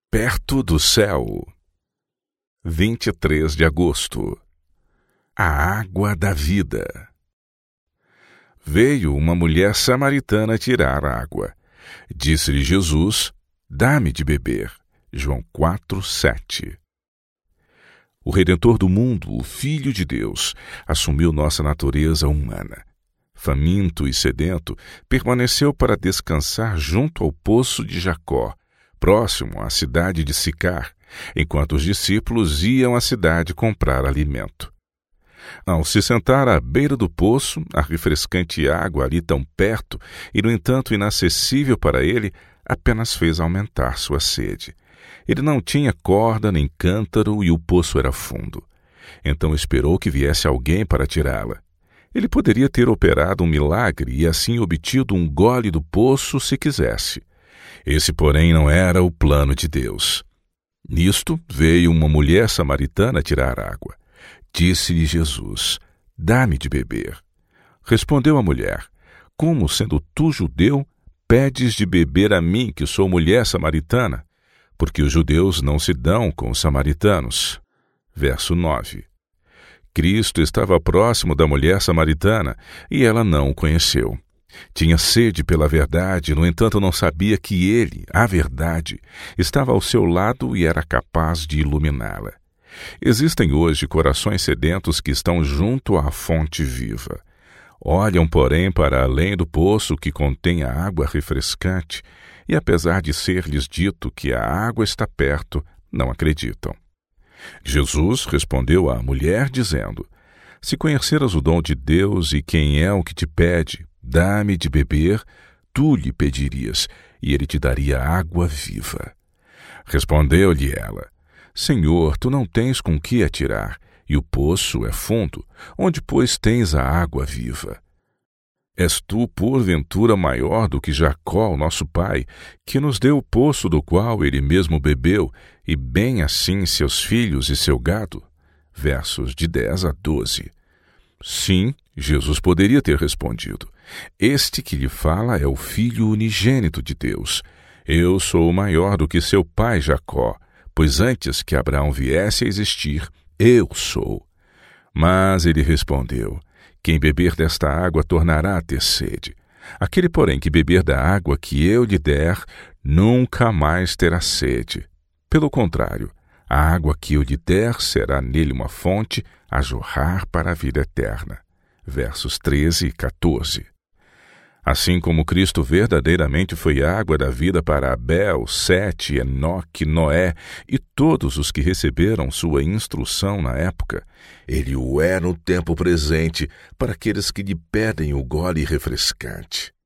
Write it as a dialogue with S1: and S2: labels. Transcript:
S1: Perto do céu. 23 de agosto. A água da vida. Veio uma mulher samaritana tirar água. Disse-lhe Jesus: dá-me de beber. João 4:7. O Redentor do mundo, o Filho de Deus, assumiu nossa natureza humana. Faminto e sedento, permaneceu para descansar junto ao poço de Jacó, próximo à cidade de Sicar, enquanto os discípulos iam à cidade comprar alimento. Ao se sentar à beira do poço, a refrescante água ali tão perto e, no entanto, inacessível para ele, apenas fez aumentar sua sede. Ele não tinha corda nem cântaro e o poço era fundo. Então esperou que viesse alguém para tirá-la. Ele poderia ter operado um milagre e assim obtido um gole do poço se quisesse. Esse, porém, não era o plano de Deus. Nisto veio uma mulher samaritana tirar água. Disse-lhe Jesus: dá-me de beber. Respondeu a mulher: como, sendo tu judeu, pedes de beber a mim, que sou mulher samaritana? Porque os judeus não se dão com os samaritanos. Verso 9. Cristo estava próximo da mulher samaritana e ela não o conheceu. Tinha sede pela verdade, no entanto não sabia que ele, a verdade, estava ao seu lado e era capaz de iluminá-la. Existem hoje corações sedentos que estão junto à fonte viva. Olham, porém, para além do poço que contém a água refrescante e, apesar de ser-lhes dito que a água está perto, não acreditam. Jesus respondeu à mulher dizendo: se conheceras o dom de Deus e quem é o que te pede, dá-me de beber, tu lhe pedirias, e ele te daria água viva. Respondeu-lhe ela: Senhor, tu não tens com que atirar, e o poço é fundo, onde, pois, tens a água viva? És tu, porventura, maior do que Jacó, nosso pai, que nos deu o poço do qual ele mesmo bebeu, e bem assim seus filhos e seu gado? Versos de 10 a 12. Sim, Jesus poderia ter respondido: este que lhe fala é o Filho unigênito de Deus. Eu sou maior do que seu pai Jacó, pois antes que Abraão viesse a existir, eu sou. Mas ele respondeu: quem beber desta água tornará a ter sede. Aquele, porém, que beber da água que eu lhe der, nunca mais terá sede. Pelo contrário, a água que eu lhe der será nele uma fonte a jorrar para a vida eterna. Versos 13 e 14. Assim como Cristo verdadeiramente foi água da vida para Abel, Sete, Enoque, Noé e todos os que receberam sua instrução na época, ele o é no tempo presente para aqueles que lhe pedem o gole refrescante.